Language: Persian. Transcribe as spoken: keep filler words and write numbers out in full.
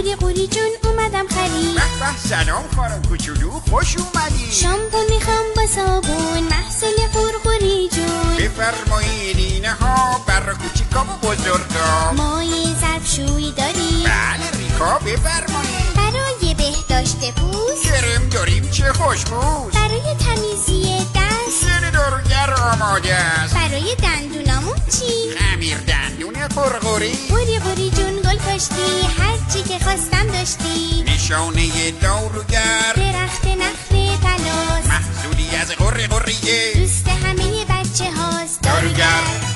قوری قوری جون اومدم خرید. به به سلام خانم کوچولو، خوش اومدی. شامپو میخوام با صابون، محصول قورقوری جون. بفرمایید اینها برای کوچیکا و بزرگا. مایه ظرفشویی داری؟ بله ریکا بفرمایید. برای بهداشت پوست کرم داریم چه خوشبوست. برای تمیزی دست سر داروگر آماده است. برای دندونامون چی؟ خمیر دندون قورقوری. قوری قوری جون گل کاشتی، هر چی که خواستم داشتی. نشانه داروگر، درخت نخل تلاس، محصولی از قورقوریه. دوست همه بچه هاست داروگر.